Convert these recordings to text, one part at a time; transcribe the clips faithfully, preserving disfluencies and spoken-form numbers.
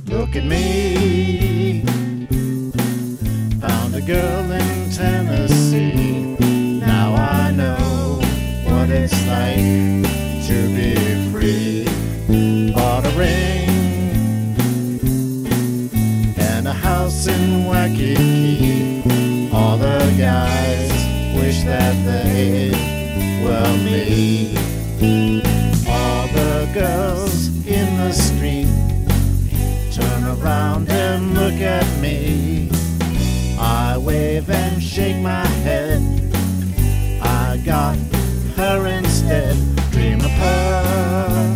Look at me, found a girl in Tennessee. Now I know what it's like to be free. Bought a ring and a house in Waikiki. All the guys wish that they were me. All the girls in the street turn around and look at me. I wave and shake my head. I got her instead. Dream of her.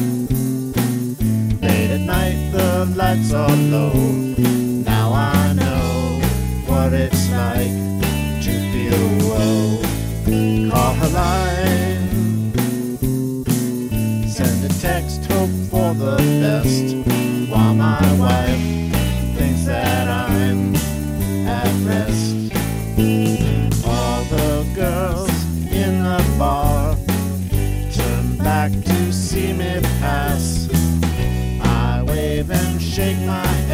Late at night the lights are low. Now I know what it's like to feel low. Call her line, send a text, hope for the best, while my wife thinks that I'm at rest. All the girls in the bar turn back to see me pass. I wave and shake my